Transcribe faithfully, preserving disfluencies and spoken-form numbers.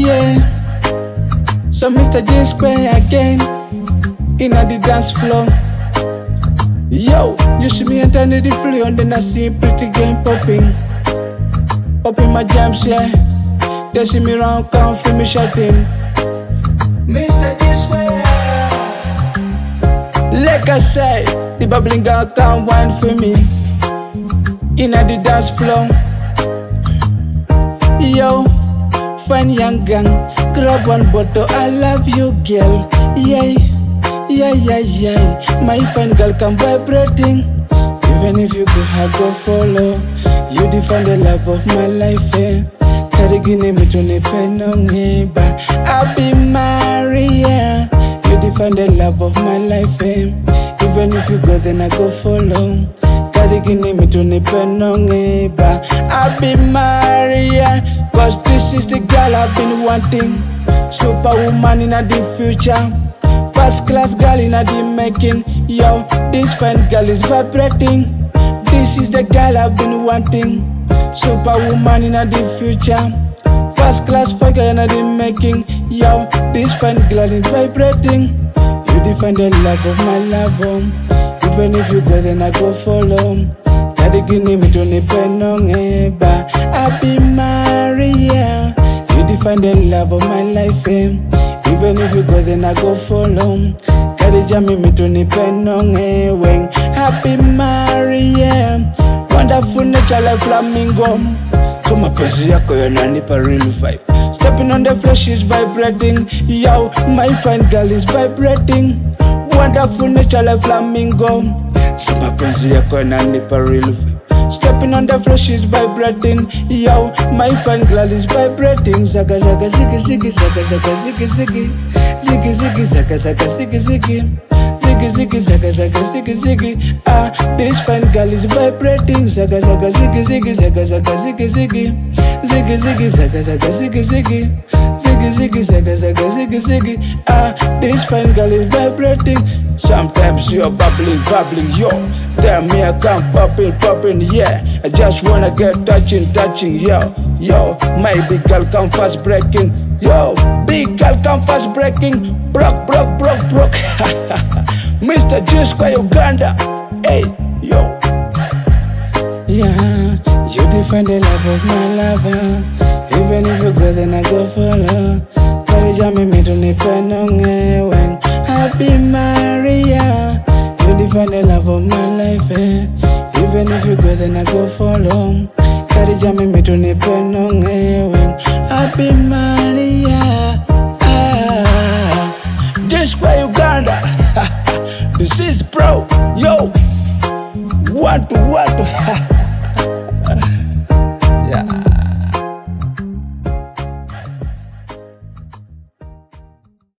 yeah. So Mister J Square again, in the dance floor. Yo, you see me enter the floor and then I see pretty game popping. Popping my jams, yeah. They see me round, come for me shouting. Mister J Square. Like I say, the bubbling girl can't wine for me. In the dance floor. Yo, fine young gang, grab one bottle, I love you girl. Yeah, yeah, yeah, yeah. My fine girl come vibrating. Even if you go hard, go follow. You define the love of my life, eh. Karigine me to ne penong ba. I'll be married, yeah. You define the love of my life, eh. Even if you go, then I go follow. Karigine me to ne penong ba. I'll be married, yeah. Cause this is the girl I've been wanting. Superwoman in the future. First class girl in the making. Yo, this fine girl is vibrating. This is the girl I've been wanting. Superwoman in the future. First class figure in the making. Yo, this fine girl is vibrating. You define the love of my love, um. Even if you go, then I go follow. Karigine me to ne penong ba. I'll be married, yeah. You define the love of my life, eh. Even if you go, then I go follow. Karijami me to ne penong weng. Happy married, yeah. Wonderful nature like flamingo. So my pensi yako yananipa real vibe. Stepping on the flesh is vibrating. Yo, my fine girl is vibrating. Wonderful nature like flamingo. So my pensi yako yananipa real vibe. Stepping on the flesh is vibrating. Yo, my fine girl is vibrating. Zaga zaga ziggy ziggy zaga zaga ziggy ziggy. Ziggy ziggy zaga zaga ziggy ziggy. Ziggy ziggy zaga zaga ziggy ziggy. Ah, this fine girl is vibrating. Zaga zaga ziggy ziggy zaga zaga ziggy ziggy. Ziggy ziggy zaga zaga ziggy ziggy. Ziggy ziggy zaga zaga ziggy ziggy. Ah, this fine girl is vibrating. Sometimes you're bubbling, bubbling, yo. Tell me I come popping, popping, yeah. I just wanna get touching, touching, yo. Yo, my big girl come fast breaking. Yo, big girl come fast breaking. Broke, broke, broke, broke. Mister J Square Uganda. Hey, yo. Yeah, you define the love of my lover. Even if you go, then I go follow. Karijami me to ne penong weng. Happy married, yeah. You define the love of my life, eh. Even if you go, then I go follow. Karijami me to ne penong weng. Happy married, yeah. Ah, J Square Uganda. This is bro, yo. What to what to